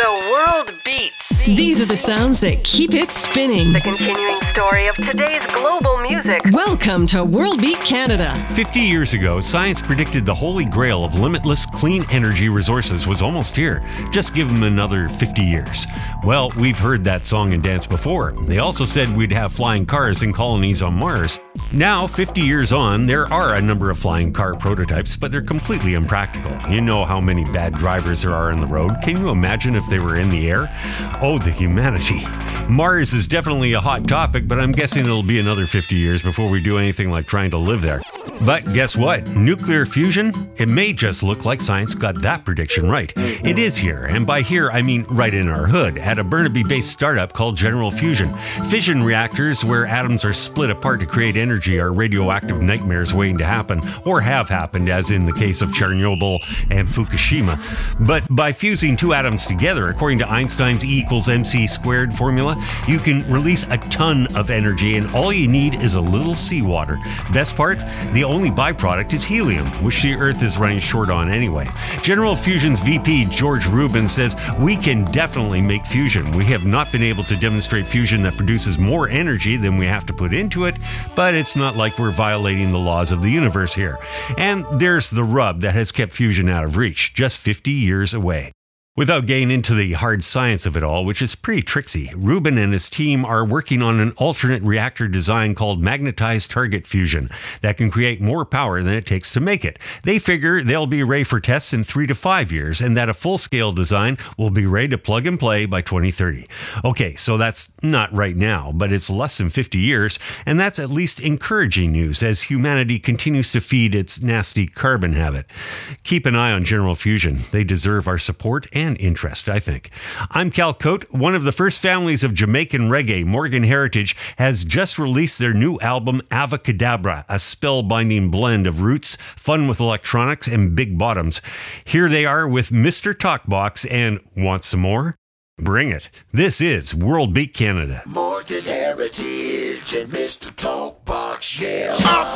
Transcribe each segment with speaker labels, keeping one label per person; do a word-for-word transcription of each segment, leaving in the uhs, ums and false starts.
Speaker 1: The world beats.
Speaker 2: These are the sounds that keep it spinning.
Speaker 1: The continuing story of today's global music.
Speaker 2: Welcome to World Beat Canada.
Speaker 3: Fifty years ago, science predicted the holy grail of limitless clean energy resources was almost here. Just give them another fifty years. Well, we've heard that song and dance before. They also said we'd have flying cars and colonies on Mars. Now, fifty years on, there are a number of flying car prototypes, but they're completely impractical. You know how many bad drivers there are on the road. Can you imagine if they were in the air? Oh, the humanity. Mars is definitely a hot topic, but I'm guessing it'll be another fifty years before we do anything like trying to live there. But guess what? Nuclear fusion? It may just look like science got that prediction right. It is here, and by here I mean right in our hood, at a Burnaby-based startup called General Fusion. Fission reactors, where atoms are split apart to create energy, are radioactive nightmares waiting to happen, or have happened, as in the case of Chernobyl and Fukushima. But by fusing two atoms together, according to Einstein's E equals mc squared formula, you can release a ton of energy, and all you need is a little seawater. Best part? The only byproduct is helium, which the Earth is running short on anyway. General Fusion's V P, George Rubin, says, "We can definitely make fusion. We have not been able to demonstrate fusion that produces more energy than we have to put into it, but it's not like we're violating the laws of the universe here." And there's the rub that has kept fusion out of reach, just fifty years away. Without getting into the hard science of it all, which is pretty tricksy, Rubin and his team are working on an alternate reactor design called magnetized target fusion that can create more power than it takes to make it. They figure they'll be ready for tests in three to five years, and that a full-scale design will be ready to plug and play by twenty thirty. Okay, so that's not right now, but it's less than fifty years, and that's at least encouraging news as humanity continues to feed its nasty carbon habit. Keep an eye on General Fusion. They deserve our support and and interest, I think. I'm Cal Cote. One of the first families of Jamaican reggae, Morgan Heritage, has just released their new album, Avacadabra, a spellbinding blend of roots, fun with electronics, and big bottoms. Here they are with Mister Talkbox and Want Some More? Bring it. This is World Beat Canada.
Speaker 4: Morgan Heritage and Mister Talkbox, yeah.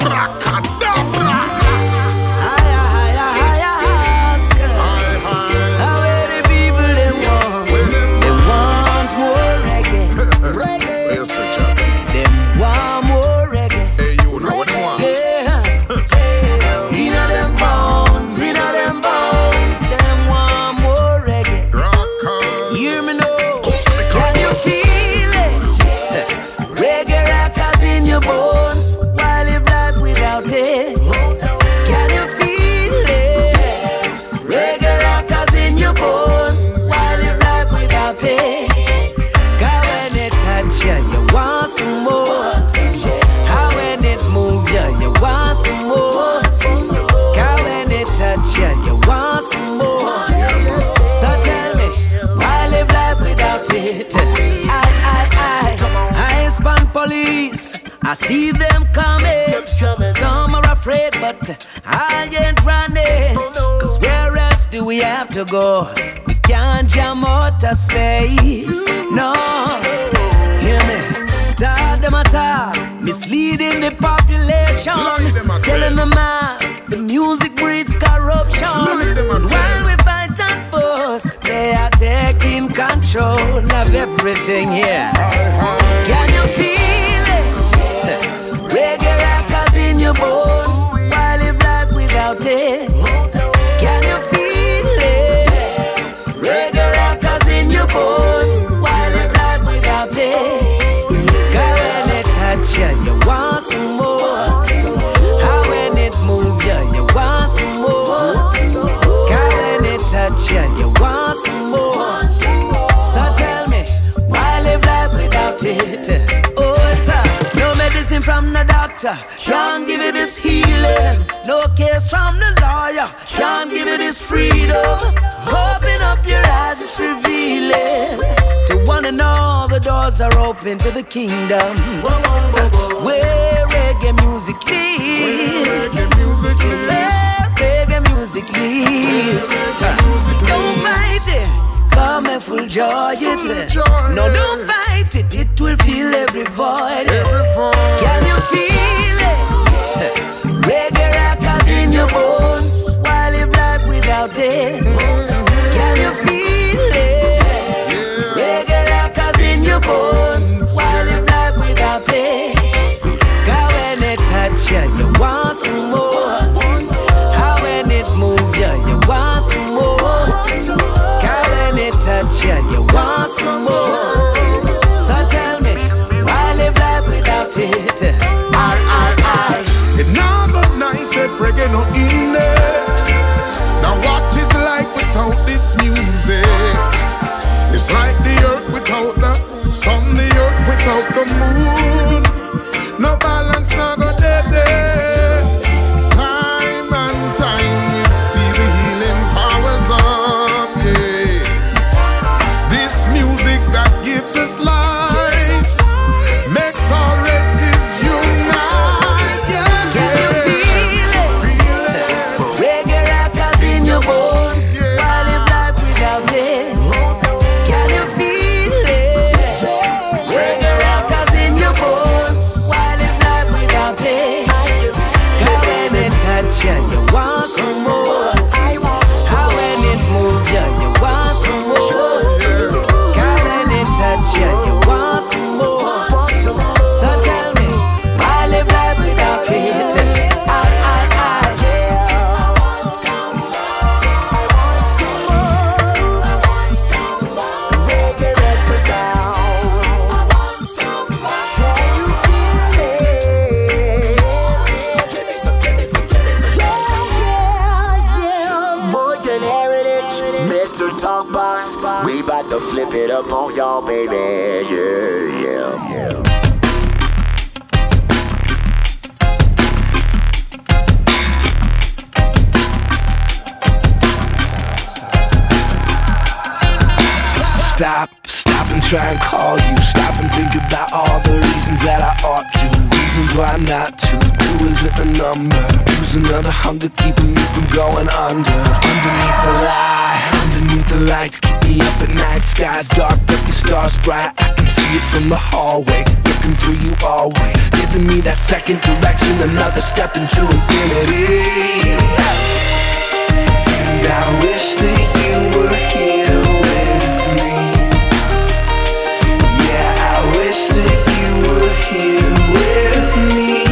Speaker 5: Abracadabra!
Speaker 6: Them want more reggae.
Speaker 5: Hey, you know what they want.
Speaker 6: Yeah. Inna them bones, inna them bones. Them want more reggae.
Speaker 5: Rockers.
Speaker 6: Hear me now. Can you feel it? Reggae rockers in your bones. Why live life without it? Can you feel it? Reggae rockers in your bones. Why live life without it? Yeah, you want some more. How when it move ya, yeah, you want some more. How when it touch ya, yeah, you want some more. So tell me, why live life without it? I, I, I, I span police. I see them coming. Some are afraid, but I ain't running. Cause where else do we have to go? We can't jam outer space. No. Hear me, talk them a talk, misleading the population, telling the mass the music breeds corruption. While we fight and fuss, they are taking control of everything here. Can you feel it? Reggae rockers in your bones. Why live life without it? Can you feel it? Reggae rockers in your bones. Why live life without it? Yeah, you want some more. How when it move ya, yeah, you want some more. How when it touch ya, yeah, you want some more. So tell me, why live life without it? Oh, sir, no medicine from the doctor can't give you this healing. No case from the lawyer can't give you this freedom. Open up your eyes, it's revealing. To one and all, the doors are open to the kingdom. Whoa, whoa, whoa, whoa. Where reggae music lives.
Speaker 5: Reggae music lives.
Speaker 6: Where reggae music lives. Don't fight it, come and full joy it. No, don't fight it, it will fill every void. Can you feel it? Reggae rockers in your bones. Why live life without it? Can you feel it? touch ya, you want some more. How when it move ya, you want some more. How when it touch ya, you want some more. So tell me, why live life without it? I, I, I.
Speaker 5: It now go nice if reggae no in there. Now what is life without this music? It's like the earth without the sun, the earth without the moon. No balance, now go dead there. Time and time we see the healing powers of, yeah. This music that gives us life makes all races unite, yeah.
Speaker 6: Can you feel it?
Speaker 5: Feel it.
Speaker 6: Reggae rockers in your bones. Why live life without it? Can you feel it? Reggae rockers in your bones. Why live life without it? Cause when it touch ya, you want some more. How when it move ya, you want some more. Cause when it touch ya, you want some more. So tell me, why live life without it? I, I, I.
Speaker 4: Morgan Heritage, Mister Talkbox. We about to flip it up on y'all, baby. Yeah, yeah, yeah.
Speaker 6: Stop, stop and try and call you. Stop and think about all the reasons that I ought to. Reasons why not to. Two isn't a number. Two's another hunger keeping me from going under. Underneath the lie, underneath the lights, keep me up at night. Sky's dark but the stars bright. I can see it from the hallway, looking for you always, giving me that second direction, another step into infinity. And I wish that you were here with me. Yeah, I wish that you were here with me.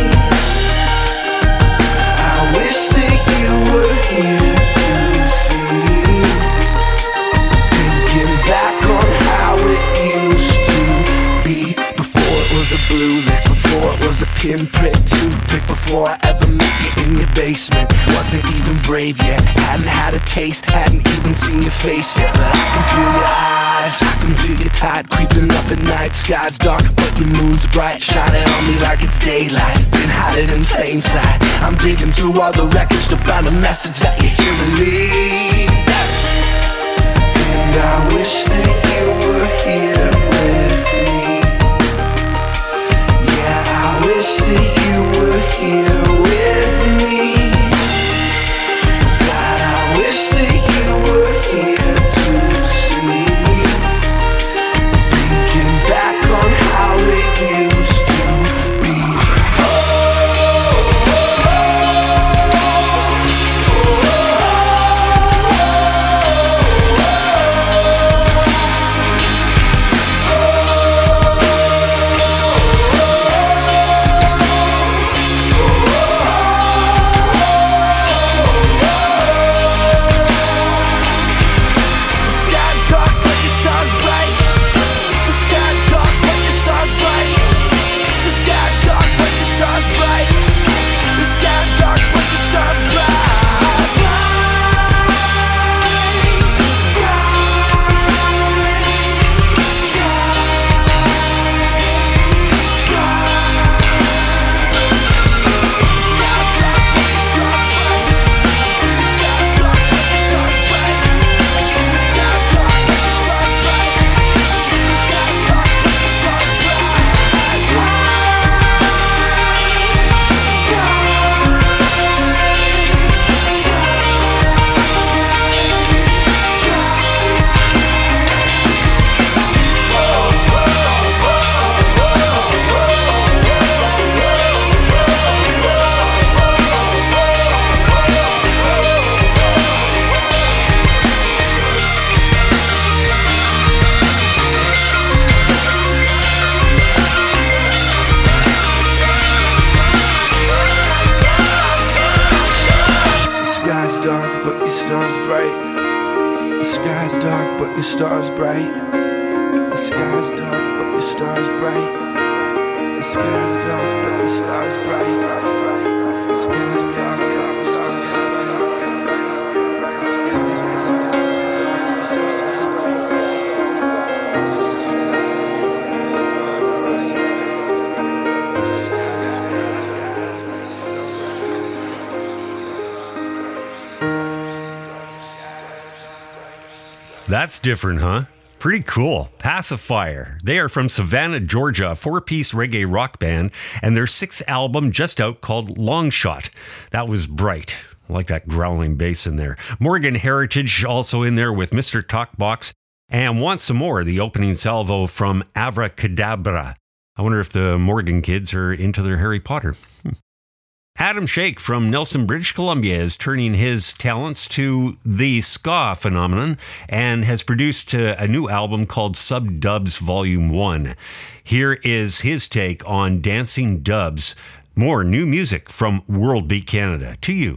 Speaker 6: I wish that you were here to see. Thinking back on how it used to be. Before it was a blue lick, before it was a pinprick toothpick, before I ever met you in your basement. Wasn't even brave yet, hadn't had a taste, hadn't even seen your face yet. But I can feel your eyes, I can feel your tide creeping up at night. Sky's dark, but your moon's bright, shining on me like it's daylight. Been hiding in plain sight. I'm digging through all the wreckage to find a message that you're hearing me. And I wish that you were here with me. Yeah, I wish that you were here with me. God, I wish that you were here to see. Thinking back on how it used to be. Oh, oh, oh, oh, oh.
Speaker 7: The sky's dark, but the stars bright. The sky's dark, but the stars bright. The sky's dark, but the stars bright. The sky's dark, but the stars bright. The sky's dark, but the stars
Speaker 3: bright. That's different, huh? Pretty cool. Pacifier. They are from Savannah, Georgia, a four-piece reggae rock band, and their sixth album just out called Long Shot. That was bright. I like that growling bass in there. Morgan Heritage also in there with Mister Talkbox, and Want Some More, the opening salvo from Avracadabra. I wonder if the Morgan kids are into their Harry Potter. Hmm. Adam Shake from Nelson, British Columbia is turning his talents to the ska phenomenon and has produced a, a new album called Sub Dubs Volume one. Here is his take on Dancing Dubs. More new music from World Beat Canada to you.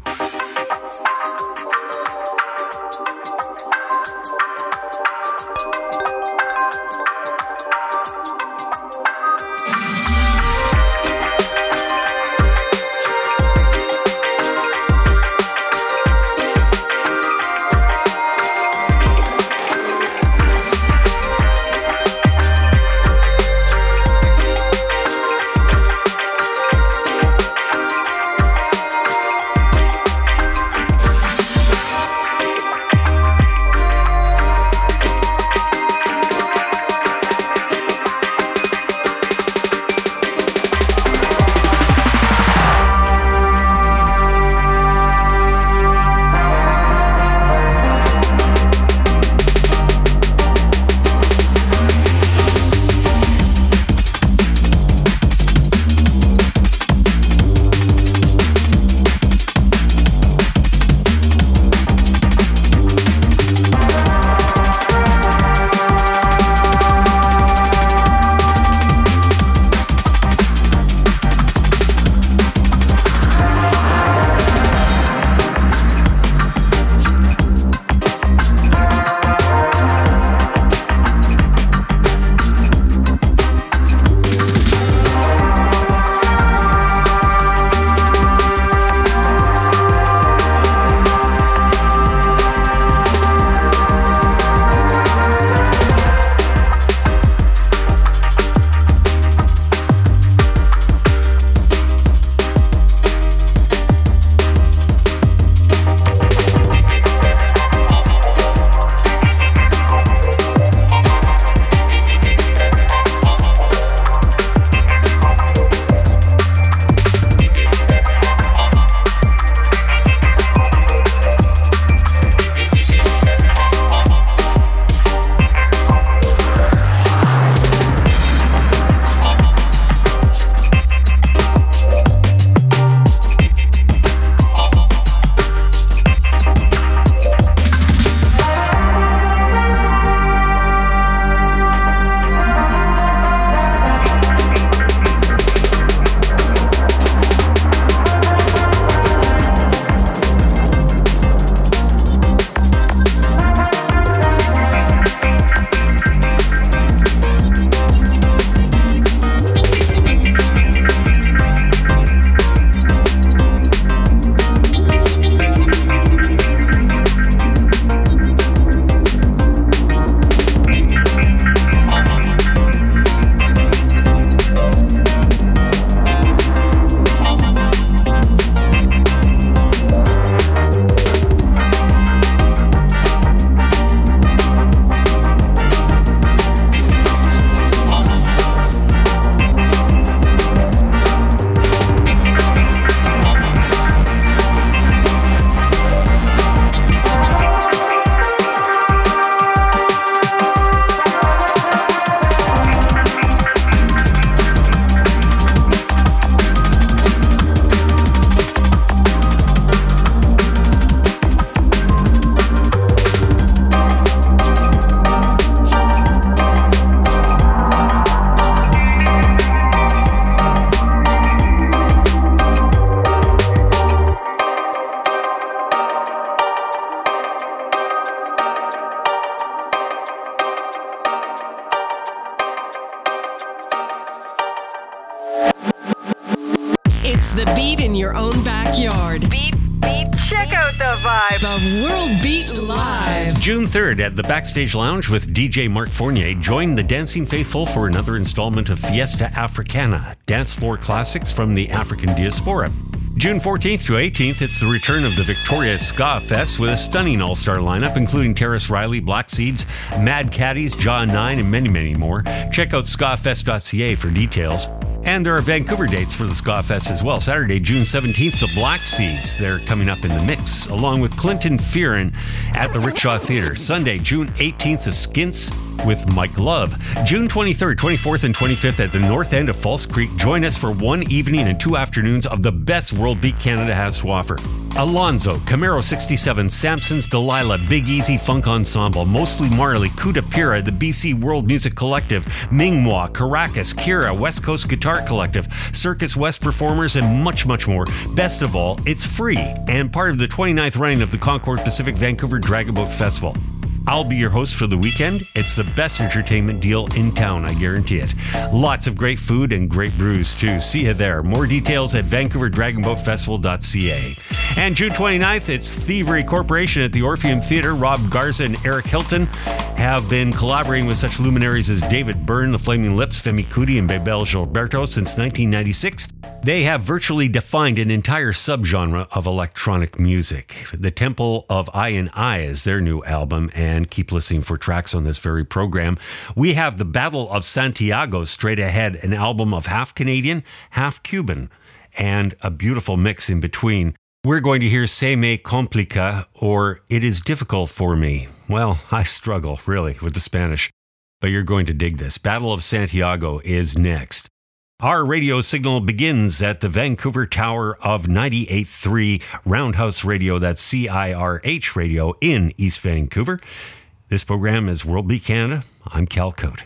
Speaker 2: the beat in your own backyard.
Speaker 1: Beat, beat, check out the vibe.
Speaker 2: The World Beat Live.
Speaker 3: June third at the Backstage Lounge with D J Mark Fournier. Join the Dancing Faithful for another installment of Fiesta Africana, dance floor classics from the African diaspora. June fourteenth to eighteenth, it's the return of the Victoria Ska Fest with a stunning all-star lineup, including Terrace Riley, Black Seeds, Mad Caddies, Jaw nine, and many, many more. Check out ska fest dot c a for details. And there are Vancouver dates for the Ska Fest as well. Saturday, June seventeenth, the Black Seeds. They're coming up in the mix, along with Clinton Fearon at the Rickshaw Theatre. Sunday, June eighteenth, the Skints with Mike Love. June twenty-third, twenty-fourth, and twenty-fifth at the north end of False Creek. Join us for one evening and two afternoons of the best World Beat Canada has to offer. Alonzo, Camaro sixty-seven, Samson's Delilah, Big Easy Funk Ensemble, Mostly Marley, Kuda Pira, the B C World Music Collective, Mingwa, Caracas, Kira, West Coast Guitar Collective, Circus West Performers, and much, much more. Best of all, it's free and part of the twenty-ninth running of the Concord Pacific Vancouver Dragon Boat Festival. I'll be your host for the weekend. It's the best entertainment deal in town, I guarantee it. Lots of great food and great brews, too. See you there. More details at vancouver dragon boat festival dot c a. And June twenty-ninth, it's Thievery Corporation at the Orpheum Theatre. Rob Garza and Eric Hilton have been collaborating with such luminaries as David Byrne, The Flaming Lips, Femi Kuti, and Bebel Gilberto since nineteen ninety-six. They have virtually defined an entire subgenre of electronic music. The Temple of I and I is their new album, and keep listening for tracks on this very program. We have the Battle of Santiago straight ahead, an album of half Canadian, half Cuban, and a beautiful mix in between. We're going to hear Se Me Complica, or It Is Difficult for Me. Well, I struggle, really, with the Spanish, but you're going to dig this. Battle of Santiago is next. Our radio signal begins at the Vancouver Tower of ninety-eight point three Roundhouse Radio, that's C I R H Radio in East Vancouver. This program is World Beat Canada. I'm Cal Cote.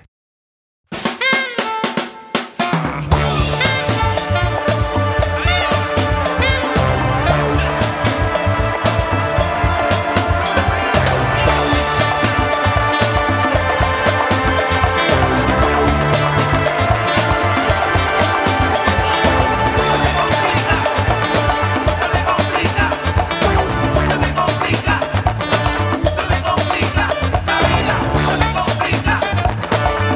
Speaker 8: Se me complica,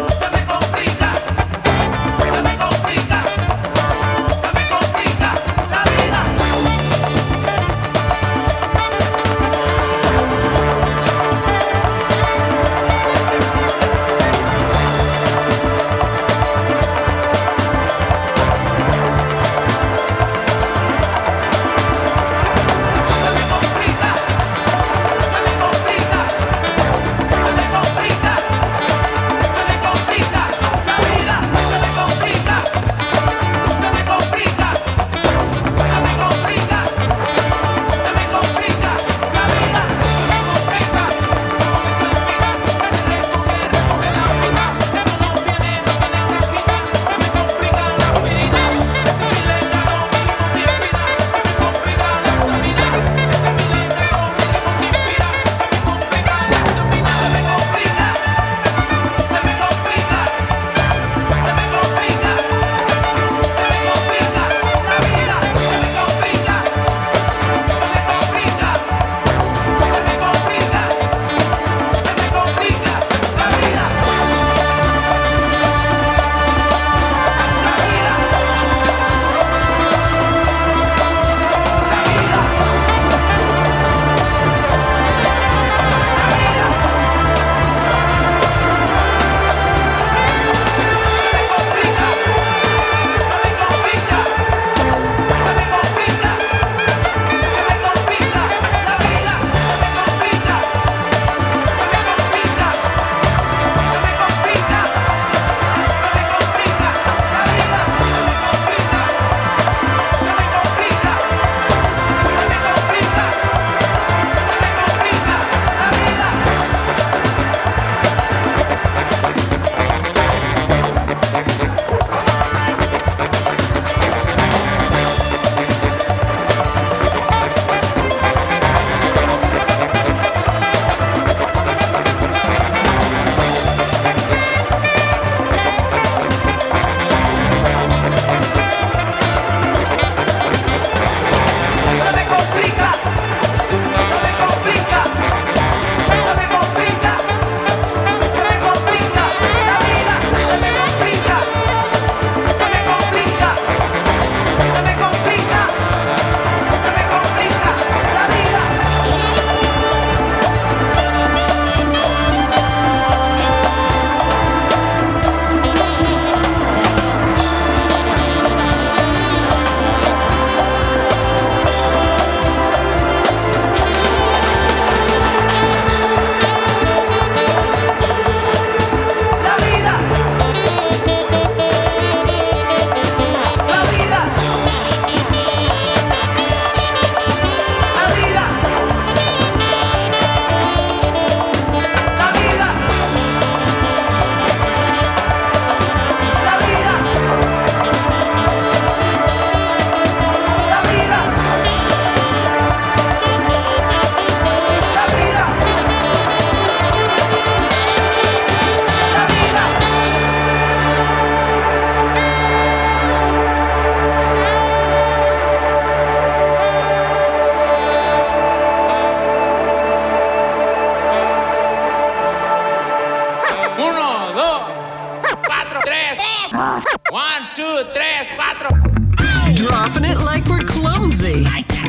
Speaker 8: One, two, tres, cuatro.
Speaker 2: Dropping it like we're clumsy.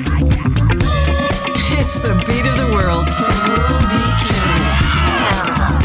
Speaker 2: It's the beat of the world. World Beat Canada.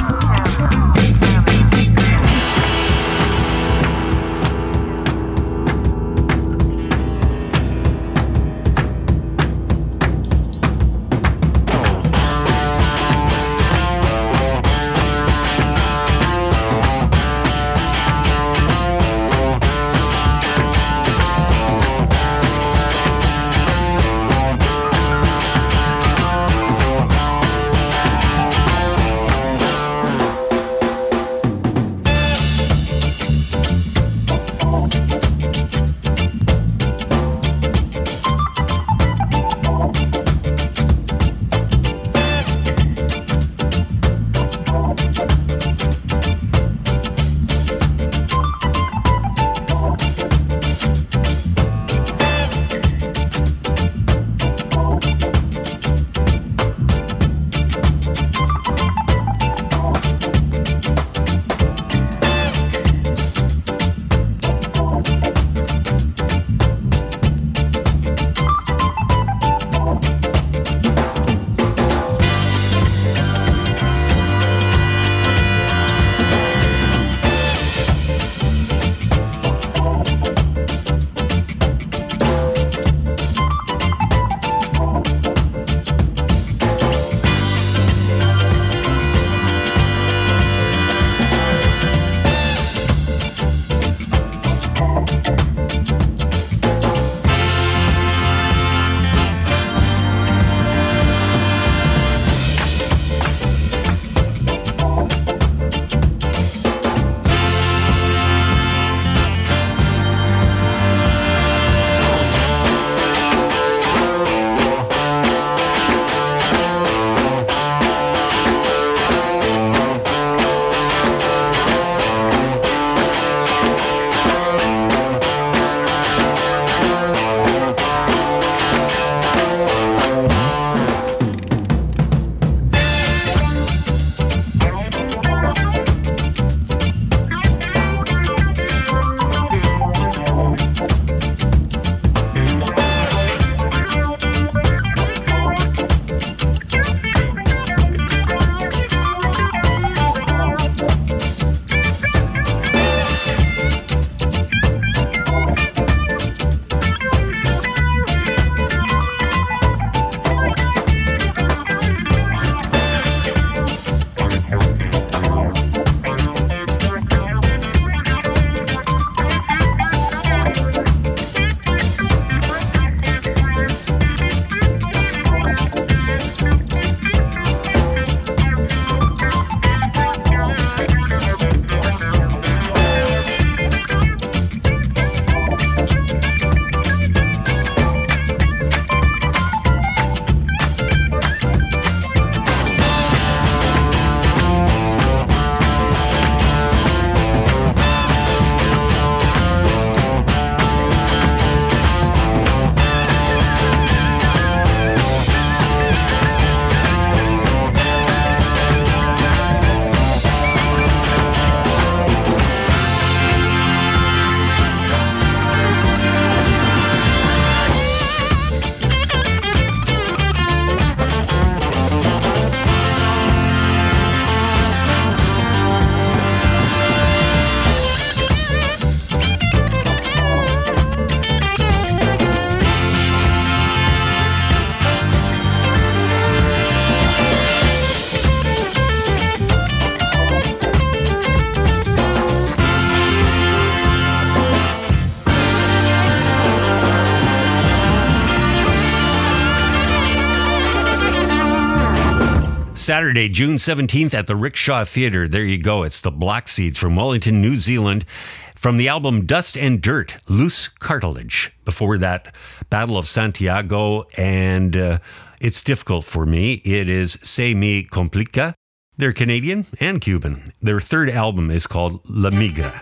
Speaker 3: Saturday, June seventeenth at the Rickshaw Theatre. There you go. It's the Black Seeds from Wellington, New Zealand. From the album Dust and Dirt, Loose Cartilage. Before that, Battle of Santiago, and uh, It's Difficult for Me. It is Se Me Complica. They're Canadian and Cuban. Their third album is called La Migra.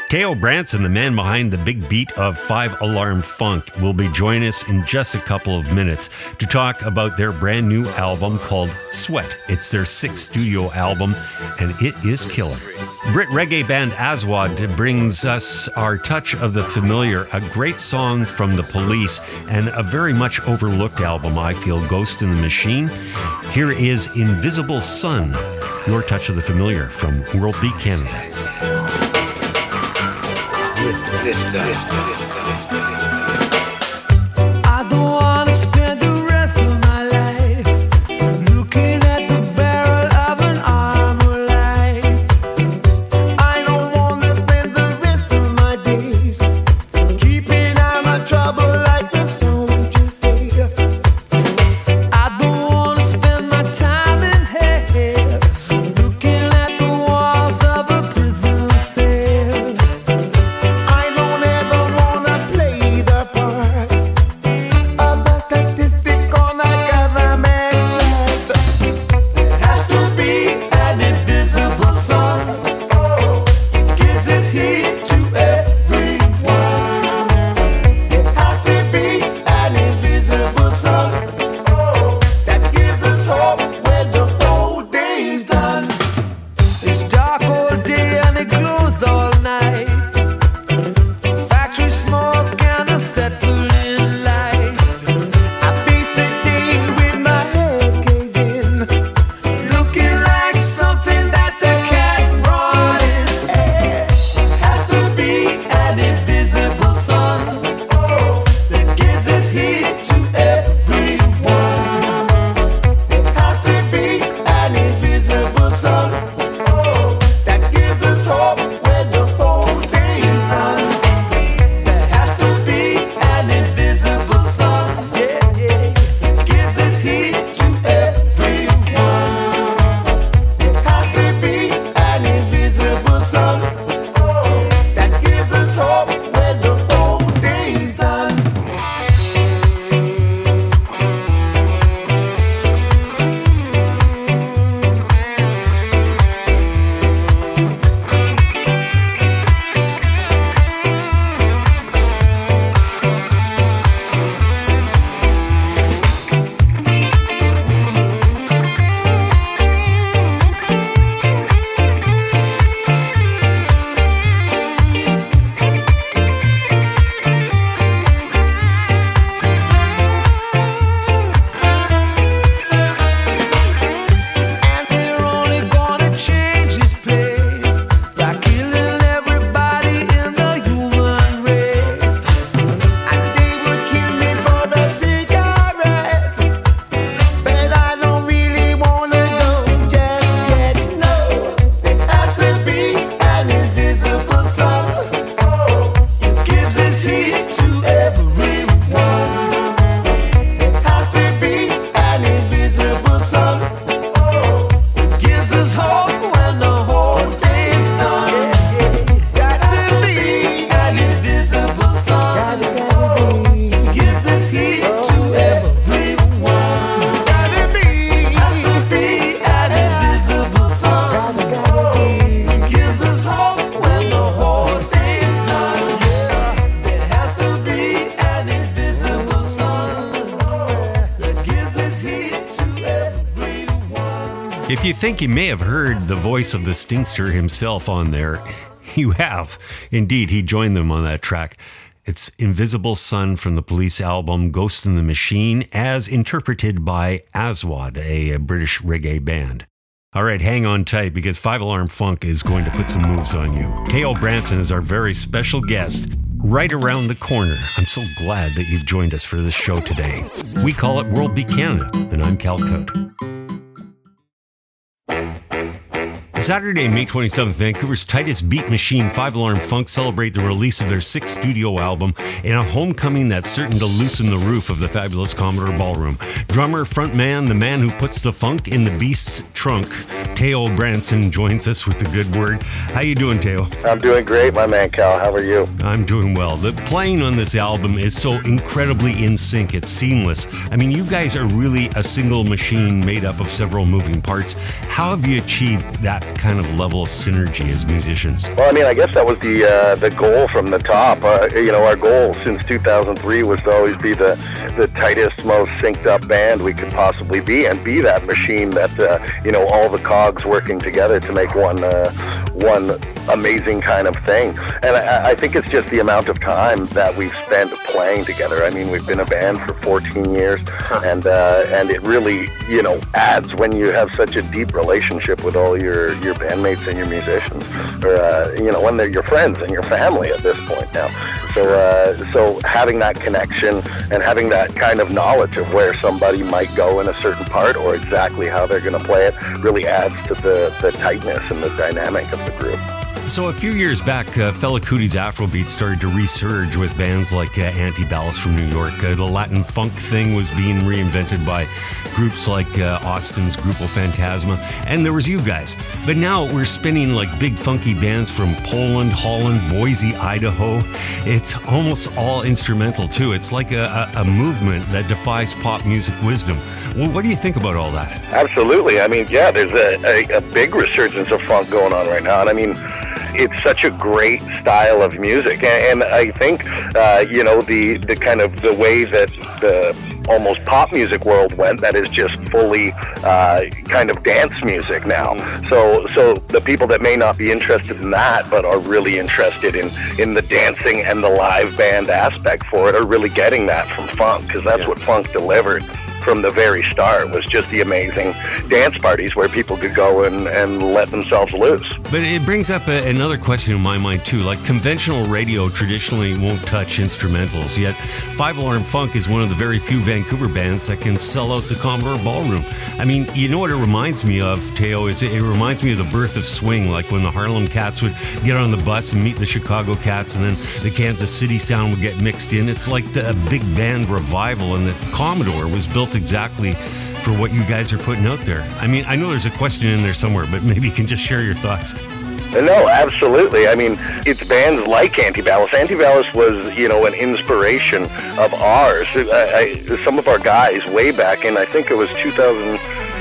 Speaker 3: Teo Branson, the man behind the big beat of Five Alarm Funk, will be joining us in just a couple of minutes to talk about their brand new album called Sweat. It's their sixth studio album, and it is killer. Brit reggae band Aswad brings us Our Touch of the Familiar, a great song from The Police, and a very much overlooked album, I feel, Ghost in the Machine. Here is Invisible Sun, Your Touch of the Familiar from World Beat Canada.
Speaker 6: I don't wanna spend the rest of my life looking at the barrel of an armor light. I don't wanna spend the rest of my days keeping out my trouble like the soldiers say. I don't wanna spend my time in hell looking at the walls of a prison cell. I don't ever wanna play the part of a statistic on a government chart. There has to be an invisible sun, oh, gives its heat to everyone. There has to be an invisible sun, oh, that gives us hope when the whole day's done. It's dark all day and it glows all night. Factory smoke and a settling light. I face the day with my head caved in, looking like something that the cat brought in. There has to be an invisible sun, oh, that gives its heat to everyone. There has to be an invisible sun, oh, that gives us hope when the whole day's done. There has to be an invisible sun, yeah, yeah, gives its heat to everyone. There has to be an invisible sun, oh, that gives us hope when the whole day's done. And they're only gonna change this place by killing everybody in the human race. And they would kill me for the cigarette, but I don't really wanna go just yet. No, there has to be an invisible sun, oh, it gives its heat to everyone. There has to be an invisible sun, oh, it gives us hope when the whole day's done. Got to be an invisible sun, oh, it gives us heat to everyone. Gotta be, has to be an invisible sun, oh, it gives us hope when the whole day's done. There has to be an invisible sun, oh, that gives us heat to everyone.
Speaker 3: If you think you may have heard the voice of the Stinkster himself on there, you have. Indeed, he joined them on that track. It's Invisible Sun from the Police album Ghost in the Machine, as interpreted by Aswad, a, a British reggae band. All right, hang on tight because Five Alarm Funk is going to put some moves on you. Teo Branson is our very special guest right around the corner. I'm so glad that you've joined us for this show today. We call it World Beat Canada, and I'm Cal Cote. Saturday, May twenty-seventh, Vancouver's tightest beat machine, Five Alarm Funk, celebrate the release of their sixth studio album in a homecoming that's certain to loosen the roof of the fabulous Commodore Ballroom. Drummer, frontman, the man who puts the funk in the beast's trunk, Teo Branson, joins us with the good word. How you doing, Teo?
Speaker 9: I'm doing great, my man Cal. How are you?
Speaker 3: I'm doing well. The playing on this album is so incredibly in sync. It's seamless. I mean, you guys are really a single machine made up of several moving parts. How have you achieved that kind of level of synergy as musicians?
Speaker 9: Well, I mean, I guess that was the uh, the goal from the top. Uh, you know, our goal since two thousand three was to always be the, the tightest, most synced up band we could possibly be, and be that machine that, uh, you know, all the cogs working together to make one uh, one amazing kind of thing. And I, I think it's just the amount of time that we've spent playing together. I mean, we've been a band for fourteen years, and uh, and it really, you know, adds when you have such a deep relationship with all your, your bandmates and your musicians, or, uh, you know, when they're your friends and your family at this point now. So, uh, so having that connection and having that kind of knowledge of where somebody might go in a certain part or exactly how they're going to play it really adds to the, the tightness and the dynamic of the group.
Speaker 3: So a few years back, uh, Fela Kuti's Afrobeat started to resurge with bands like uh, Antiballus from New York. Uh, the Latin funk thing was being reinvented by groups like uh, Austin's Grupo Fantasma, and there was you guys. But now we're spinning like big funky bands from Poland, Holland, Boise, Idaho. It's almost all instrumental too. It's like a, a, a movement that defies pop music wisdom. Well, what do you think about all that?
Speaker 9: Absolutely. I mean, yeah, there's a, a, a big resurgence of funk going on right now, and I mean, it's such a great style of music, and I think uh, you know the the kind of the way that the almost pop music world went, that is just fully uh, kind of dance music now. So so the people that may not be interested in that but are really interested in in the dancing and the live band aspect for it are really getting that from funk, because that's yeah. what funk delivered from the very start, was just the amazing dance parties where people could go and, and let themselves loose.
Speaker 3: But it brings up a, another question in my mind too. Like, conventional radio traditionally won't touch instrumentals, yet Five Alarm Funk is one of the very few Vancouver bands that can sell out the Commodore Ballroom. I mean, you know what it reminds me of, Teo, is it, it reminds me of the birth of swing, like when the Harlem Cats would get on the bus and meet the Chicago Cats, and then the Kansas City sound would get mixed in. It's like the, a big band revival, and the Commodore was built exactly for what you guys are putting out there. I mean, I know there's a question in there somewhere, but maybe you can just share your thoughts.
Speaker 9: No, absolutely. I mean, it's bands like Antiballus. Antiballus was, you know, an inspiration of ours. I, I, some of our guys way back in, I think it was two thousand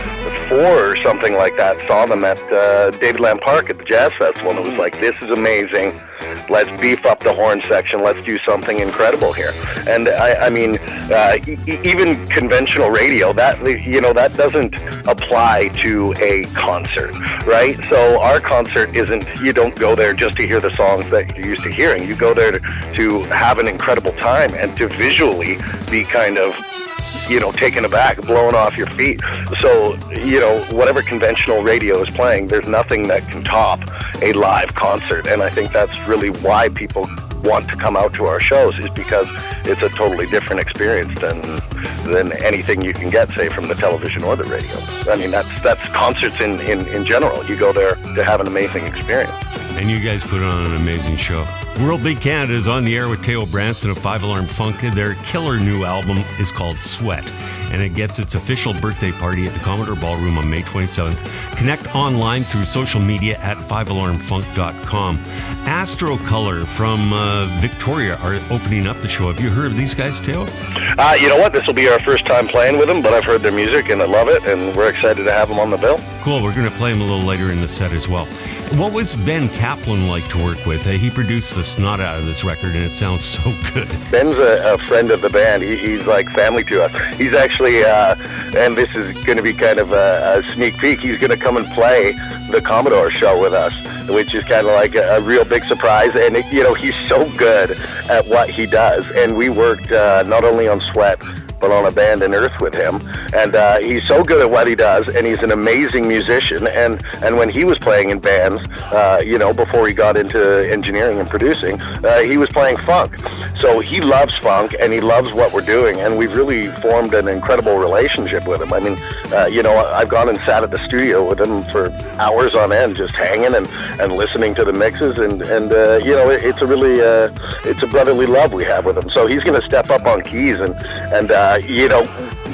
Speaker 9: four or something like that, saw them at uh, Davidland Park at the Jazz Festival, and it was like, this is amazing. Let's beef up the horn section. Let's do something incredible here. And I, I mean, uh, e- even conventional radio, that, you know, that doesn't apply to a concert, right? So our concert isn't, you don't go there just to hear the songs that you're used to hearing. You go there to, to have an incredible time and to visually be kind of, you know, taken aback, blown off your feet. So, you know, whatever conventional radio is playing, there's nothing that can top a live concert. And I think that's really why people want to come out to our shows, is because it's a totally different experience than than anything you can get, say, from the television or the radio. I mean, that's that's concerts in, in, in general. You go there to have an amazing experience.
Speaker 3: And you guys put on an amazing show. World Beat Canada is on the air with Teo Branson of Five Alarm Funk. Their killer new album is called Sweat, and it gets its official birthday party at the Commodore Ballroom on May twenty-seventh. Connect online through social media at five alarm funk dot com. Astro Color from uh, Victoria are opening up the show. Have you heard of these guys, Teo?
Speaker 9: Uh, you know what? This will be our first time playing with them, but I've heard their music and I love it, and we're excited to have them on the bill.
Speaker 3: Cool. We're going to play them a little later in the set as well. What was Ben Kaplan like to work with? Uh, he produced the snot out of this record, and it sounds so good.
Speaker 9: Ben's a, a friend of the band. He, he's like family to us. He's actually, uh, and this is going to be kind of a, a sneak peek, he's going to come and play the Commodore show with us, which is kind of like a, a real big surprise. And, it, you know, he's so good at what he does. And we worked uh, not only on Sweat, but on Abandoned Earth with him. And uh, he's so good at what he does, and he's an amazing musician. And, and when he was playing in bands, uh, you know, before he got into engineering and producing, uh, he was playing funk. So he loves funk, and he loves what we're doing, and we've really formed an incredible relationship with him. I mean, uh, you know, I've gone and sat at the studio with him for hours on end, just hanging and, and listening to the mixes, and, and uh, you know, it, it's a really, uh, it's a brotherly love we have with him. So he's going to step up on keys, and, and uh, you know,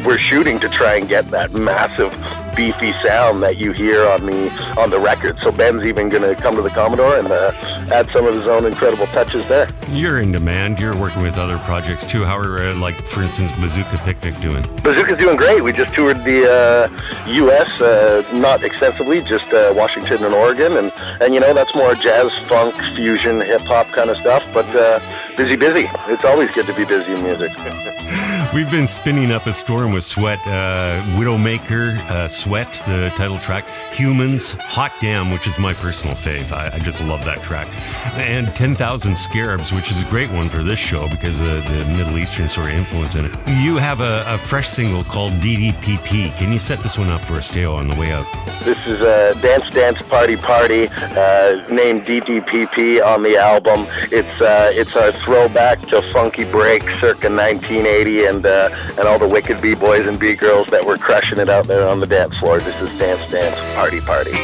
Speaker 9: we're shooting to try and get that massive, beefy sound that you hear on the on the record. So Ben's even going to come to the Commodore and uh, add some of his own incredible touches there.
Speaker 3: You're in demand. You're working with other projects too. How are, uh, like, for instance, Bazooka Picnic doing?
Speaker 9: Bazooka's doing great. We just toured the uh, U S, uh, not extensively, just uh, Washington and Oregon, and, and you know, that's more jazz, funk, fusion, hip-hop kind of stuff, but uh, busy, busy. It's always good to be busy in music.
Speaker 3: We've been spinning up a storm with Sweat, uh, Widowmaker, uh, Sweat, the title track, Humans, Hot Damn, which is my personal fave. I, I just love that track. And ten thousand Scarabs, which is a great one for this show because of the Middle Eastern sort of influence in it. You have a, a fresh single called D D P P. Can you set this one up for us, Teo, on the way out?
Speaker 9: This is a Dance Dance Party Party, uh, named D D P P on the album. It's uh, it's our throwback to Funky Break circa nineteen eighty and uh, and all the wicked B-boys and B-girls that were crushing it out there on the dance floor. This is Dance Dance Party Party.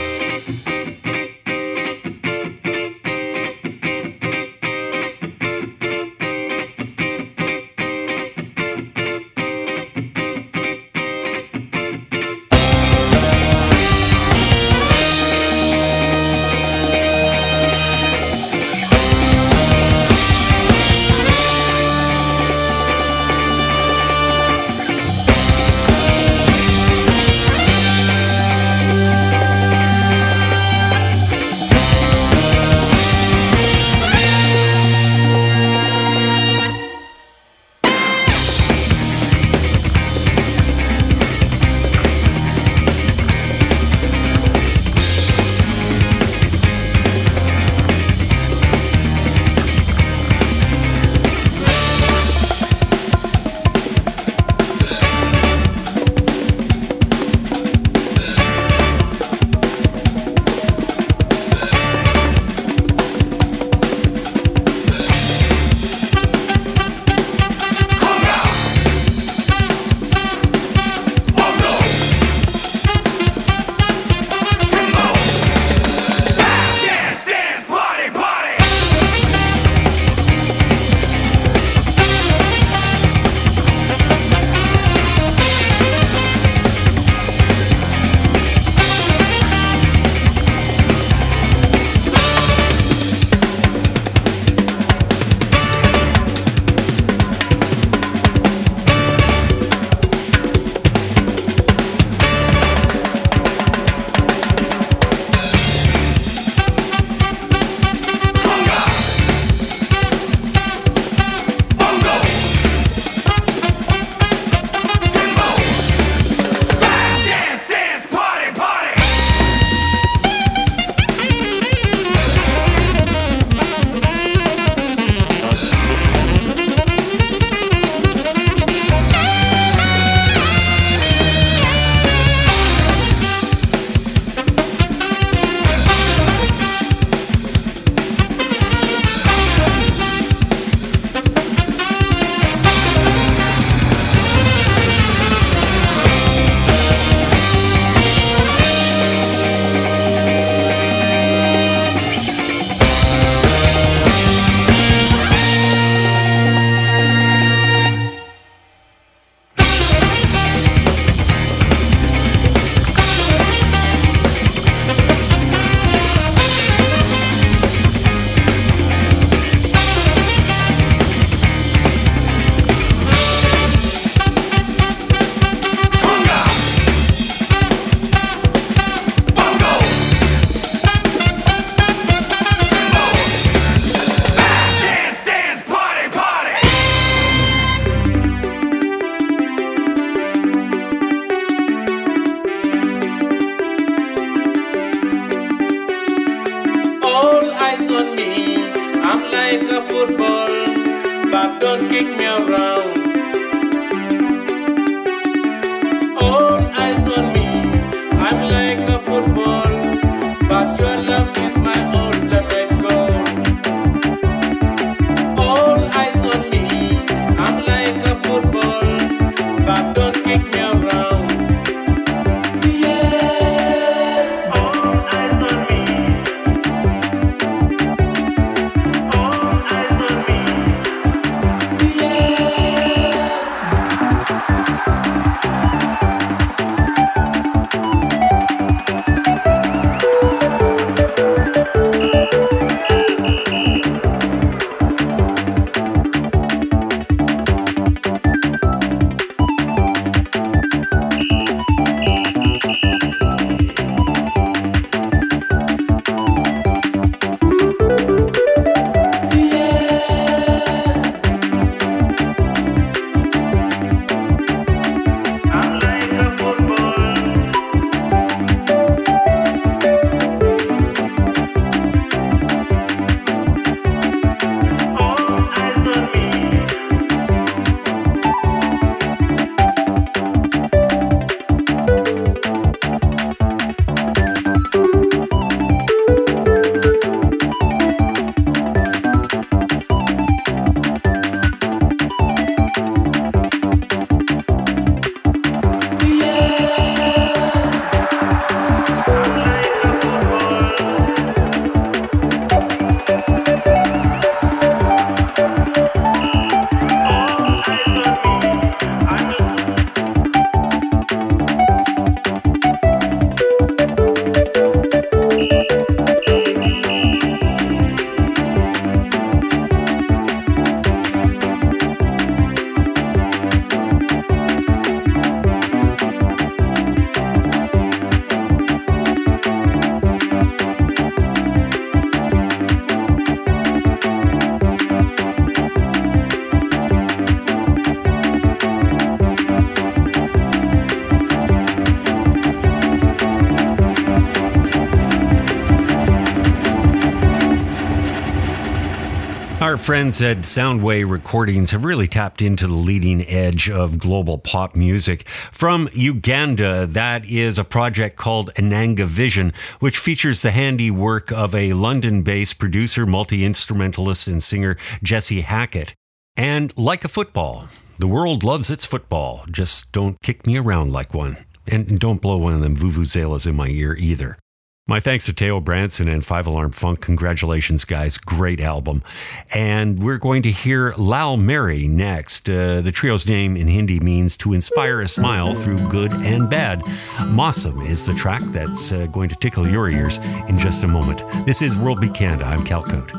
Speaker 3: Our friends at Soundway Recordings have really tapped into the leading edge of global pop music. From Uganda, that is a project called Ananga Vision, which features the handiwork of a London-based producer, multi-instrumentalist, and singer Jesse Hackett. And Like a Football. The world loves its football. Just don't kick me around like one. And don't blow one of them vuvuzelas in my ear either. My thanks to Teo Branson and Five Alarm Funk. Congratulations, guys. Great album. And we're going to hear Lal Mary next. Uh, the trio's name in Hindi means to inspire a smile through good and bad. Mawsum is the track that's uh, going to tickle your ears in just a moment. This is World Beat Canada. I'm Cal Cote.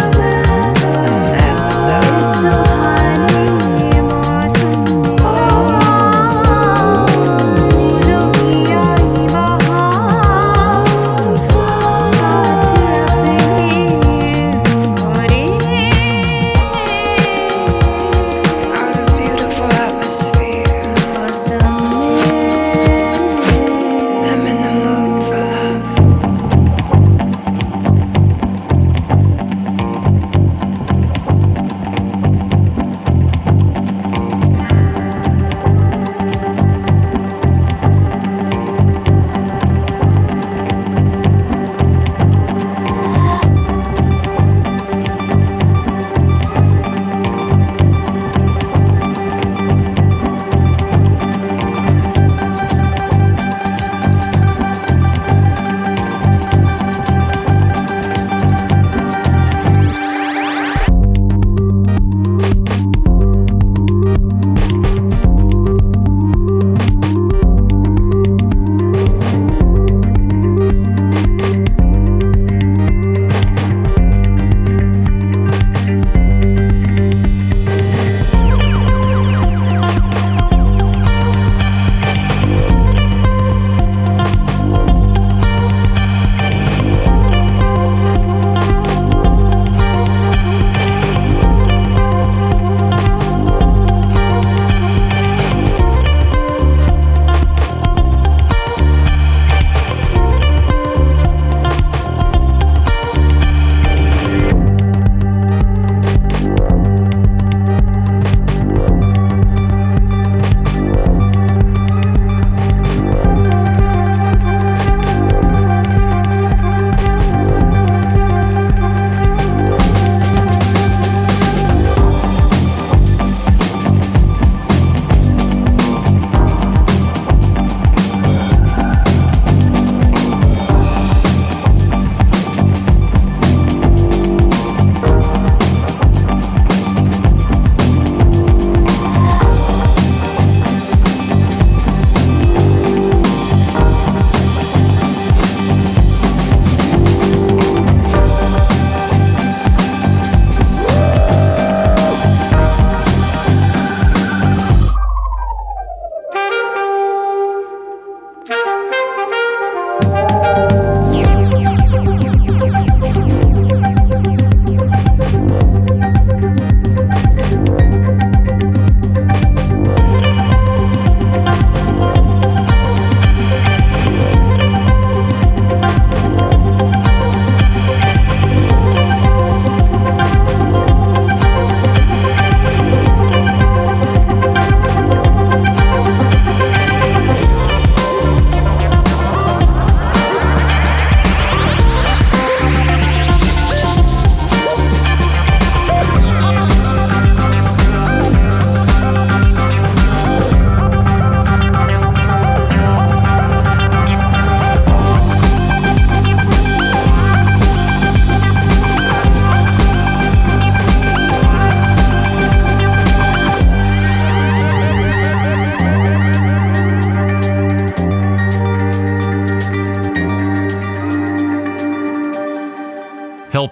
Speaker 10: So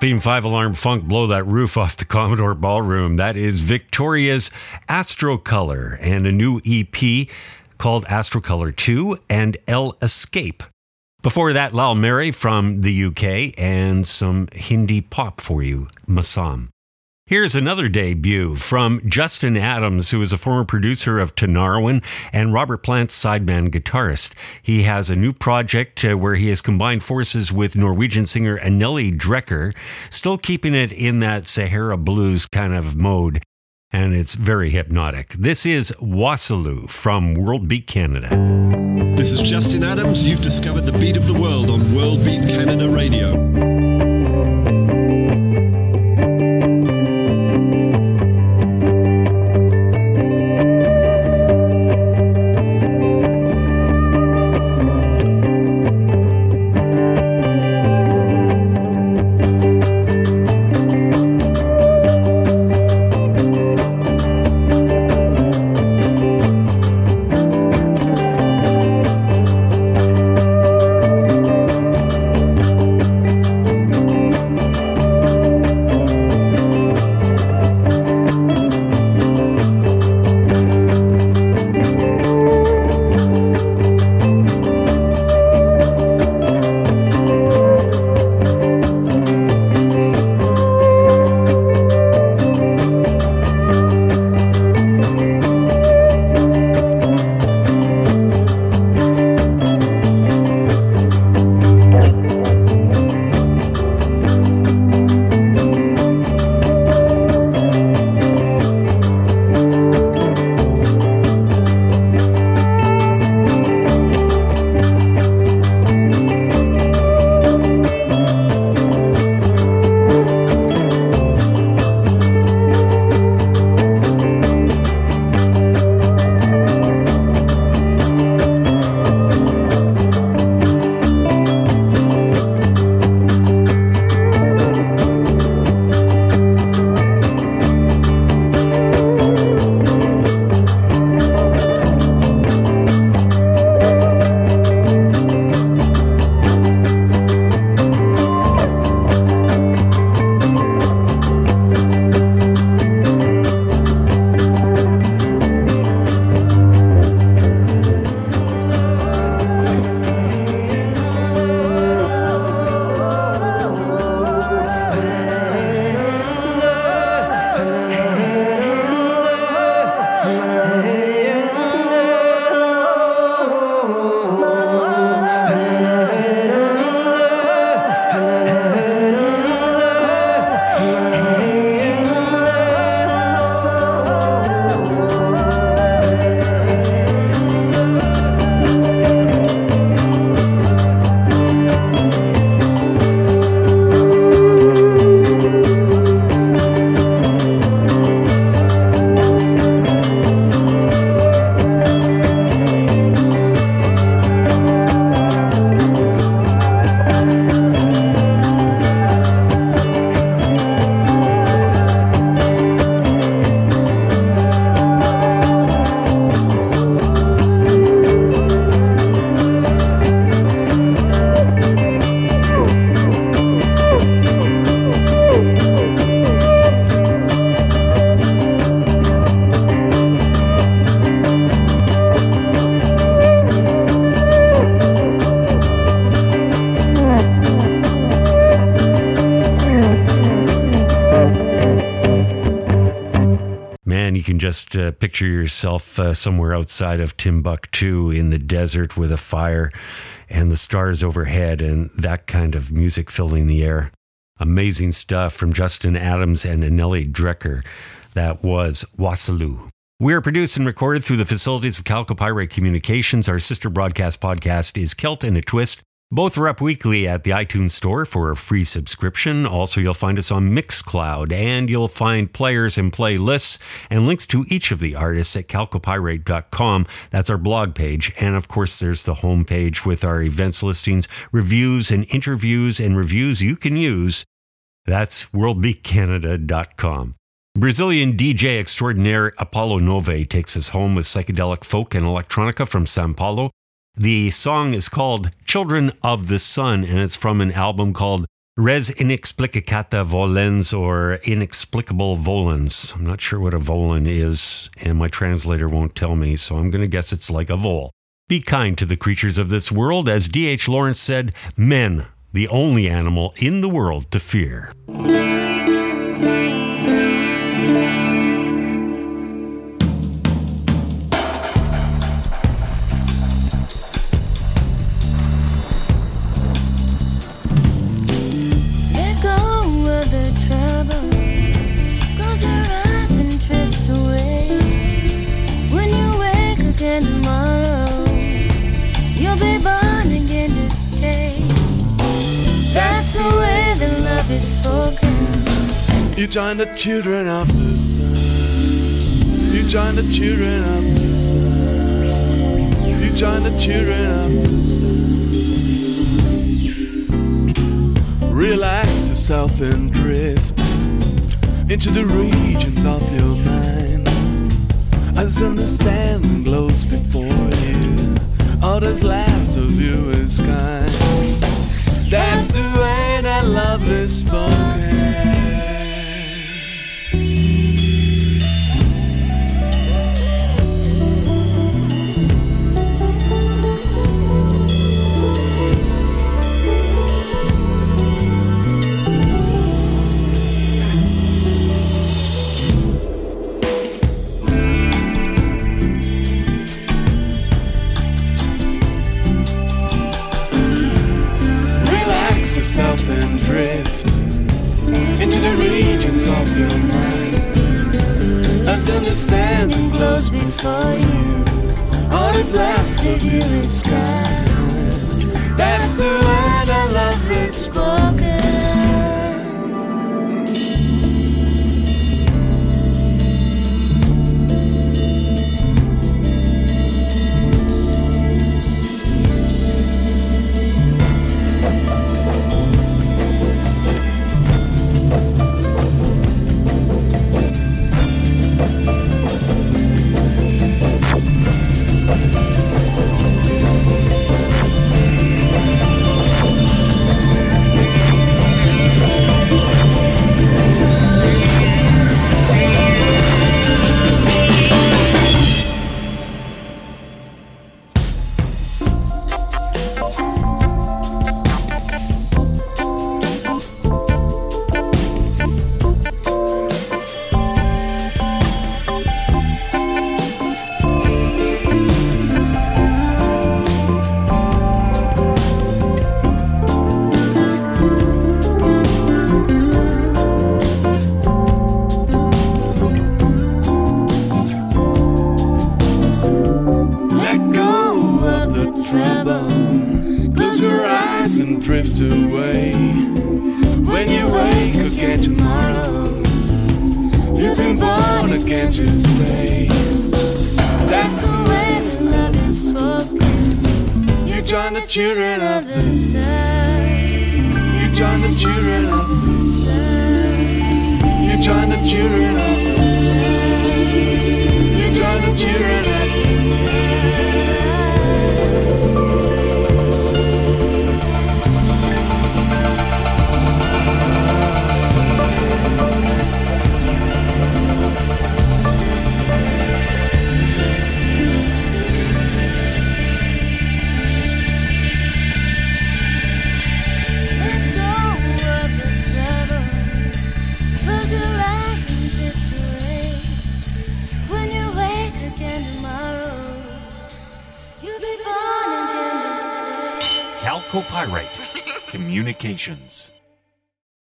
Speaker 3: Helping Five Alarm Funk blow that roof off the Commodore Ballroom. That is Victoria's Astrocolor and a new E P called Astrocolor two and El Escape. Before that, Lal Mary from the U K and some Hindi pop for you, Masam. Here's another debut from Justin Adams, who is a former producer of Tinariwen and Robert Plant's sideman guitarist. He has a new project uh, where he has combined forces with Norwegian singer Anneli Drecker, still keeping it in that Sahara blues kind of mode, and it's very hypnotic. This is Wassalo from World Beat Canada.
Speaker 10: This is Justin Adams. You've discovered the beat of the world on World Beat Canada Radio.
Speaker 3: You can just uh, picture yourself uh, somewhere outside of Timbuktu in the desert with a fire and the stars overhead and that kind of music filling the air. Amazing stuff from Justin Adams and Anneli Drecker. That was Wassalo. We are produced and recorded through the facilities of Calcopyrite Communications. Our sister broadcast podcast is Celt and a Twist. Both are up weekly at the iTunes Store for a free subscription. Also, you'll find us on Mixcloud, and you'll find players and playlists and links to each of the artists at calcopyrite dot com. That's our blog page. And of course, there's the homepage with our events listings, reviews and interviews and reviews you can use. That's world beat canada dot com. Brazilian D J extraordinaire Apollo Nove takes us home with psychedelic folk and electronica from Sao Paulo. The song is called Children of the Sun, and it's from an album called Res inexplicata volens or inexplicable volens. I'm not sure what a volen is, and my translator won't tell me, so I'm going to guess it's like a vole. Be kind to the creatures of this world. As D H Lawrence said, men, the only animal in the world to fear.
Speaker 7: You join the children of the sun. You join the children of the sun. You join the children of the sun. Relax yourself and drift into the regions of your mind. As understanding glows before you, all that's left of you is kind. That's the way that love is spoken. And drift into the regions of your mind. As understanding glows before you, all that's left of you is kind. That's the way that love is spoken. Drift away. When you wake again tomorrow, you've been born again to stay. That's the way love is spoken. You join the children of the sun. You join the children of the sun. You join the children of the sun. You join the children of the sun.
Speaker 3: Copyright Communications.